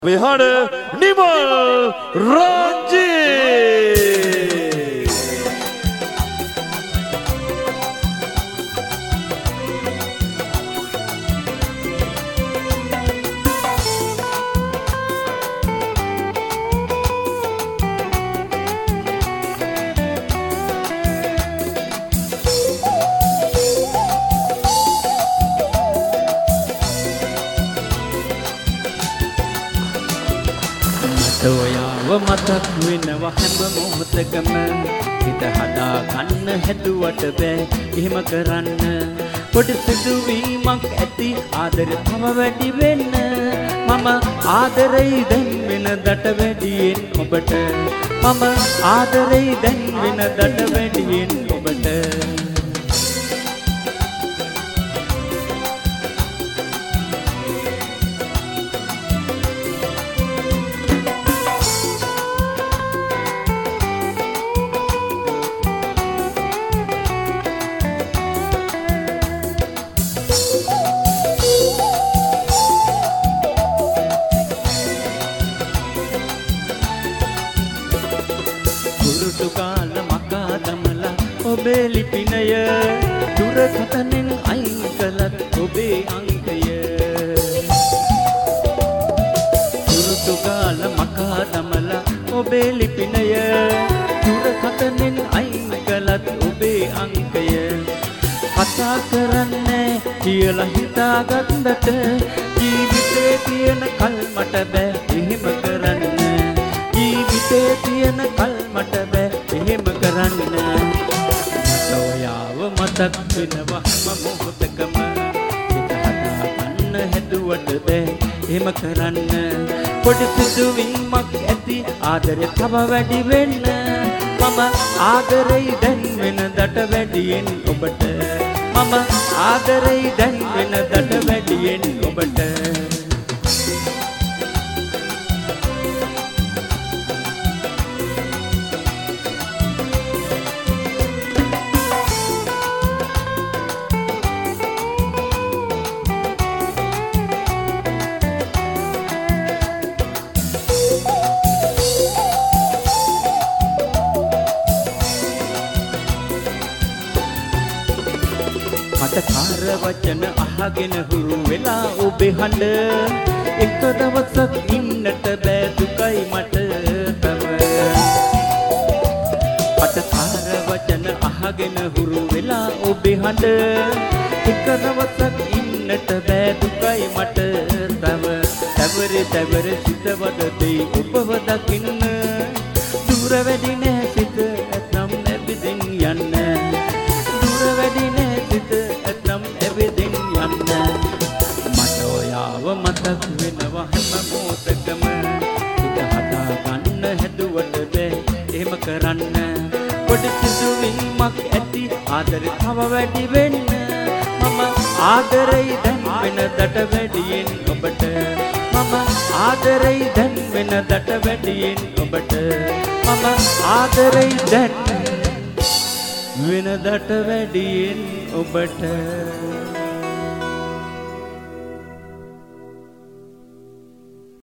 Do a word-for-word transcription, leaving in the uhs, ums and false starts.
We had a Nimal Ranjit. ඔයාව මතක් වෙනවා හැම මොහොතකම හිත හදා ගන්න හැදුවට බෑ එහෙම කරන්න පොඩි සිදුවීමක් ඇති ආදරේ තව වැඩි වෙන්න මම ආදරෙයි දැන් වෙනදට වැඩියෙන් ඔබට මම ආදරෙයි දැන් වෙනදට වැඩියෙන් ඔබට ඔබේ ලිපිනය දුරකථනෙන් අයින් කළත් ඔබේ අංකය දුරුතු කාල මකා දමලා ඔබේ ලිපිනය දුරකථනෙන් අයින් කළත් ඔබේ අංකය කතා කරන්නේ කියලා හිතාගත්තට ජීවිතේ තියෙන කල් මට බෑ එහෙම කරන්න ජීවිතේ තියෙන කල් මට බෑ එහෙම කරන්න ඔයාව මතක් වෙනවා හැම මොහොතකම හිත හදා ගන්න හැදුවට බෑ එහෙම කරන්න පොඩි සිදුවීමක් ඇති ආදරේ තව වැඩි වෙන්න මම ආදරෙයි දැන් වෙනදට වැඩියෙන් ඔබට මම ආදරෙයි දැන් වෙනදට වැඩියෙන් ඔබට කටකාර වචන අහගෙන හුරු වෙලා ඔබේ හඬ එක දවසක් ඉන්නට බෑ දුකයි මට තව කටකාර වචන අහගෙන හුරු වෙලා ඔබේ හඬ එක දවසක් ඉන්නට බෑ දුකයි මට තව තවරේ තවරේ සිතවද දෙයි ඔබව දකින්න දුර වැඩි නෑ සිත ඇතම් නැබිදින් යන්න දුර වැඩි නෑ සිත ඇතම් නැබිදින් යන්න මට ඔයාව මතක් වෙනවා හැම මොහොතකම හිත හදා ගන්න හැදුවට බෑ එහෙම කරන්න පොඩි සිදුවීමක් ඇති ආදරේ තව වැඩි වෙන්න මම ආදරෙයි දැන් වෙනදට වැඩියෙන් ඔබට මම ආදරෙයි දැන් වෙනදට වැඩියෙන් ඔබට මම ආදරෙයි දැන් වෙනදට වැඩියෙන් ඔබට